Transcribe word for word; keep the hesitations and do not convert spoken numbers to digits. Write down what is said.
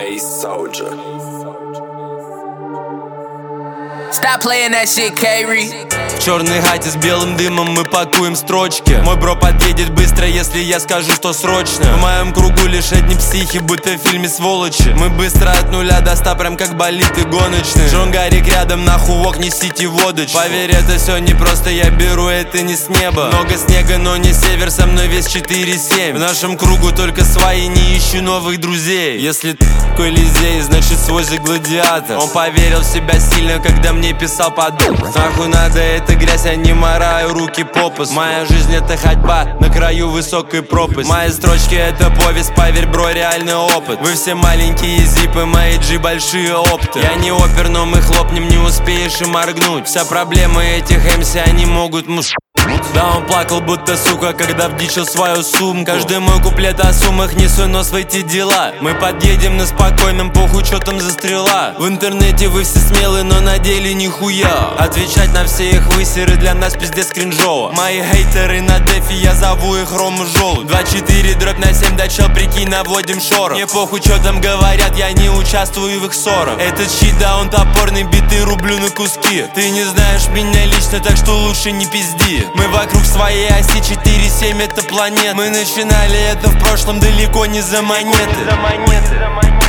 Ace Soldier. Stop playing that shit, K-Ri. В черной хате с белым дымом мы пакуем строчки. Мой бро подъедет быстро, если я скажу, что срочно. В моем кругу лишь одни психи, будто в фильме сволочи. Мы быстро от нуля до ста, прям как болиты гоночные. Джон Гарик рядом, нахуй вок, несите водочку. Поверь, это все не просто, я беру это не с неба. Много снега, но не север, со мной вес четыре семь. В нашем кругу только свои, не ищу новых друзей. Если ты Колизей, значит свой же гладиатор. Он поверил в себя сильно, когда мне писал подобно. Нахуй надо эта грязь, я не мораю руки попус. Моя жизнь это ходьба на краю высокой пропасти. Мои строчки это повесть, поверь, бро, реальный опыт. Вы все маленькие зипы, мои джи большие опты. Я не опер, но мы хлопнем, не успеешь и моргнуть. Вся проблема этих эм си, они могут муж... Да, он плакал, будто сука, когда вдичил свою сумку. Каждый мой куплет о суммах, не свой нос в эти дела. Мы подъедем на спокойном, похуй, чё там за стрела. В интернете вы все смелые, но на деле нихуя. Отвечать на все их высеры для нас пиздец кринжово. Мои хейтеры на дефи, я зову их Рому Желудь. Два четыре дробь на семь, да чел, прикинь, наводим шорох. Мне похуй, чё там говорят, я не участвую в их ссорах. Этот щит, да, он топорный, биты рублю на куски. Ты не знаешь меня лично, так что лучше не пизди. Мы вокруг своей оси, четыре семь это планета. Мы начинали это в прошлом, далеко не за монеты.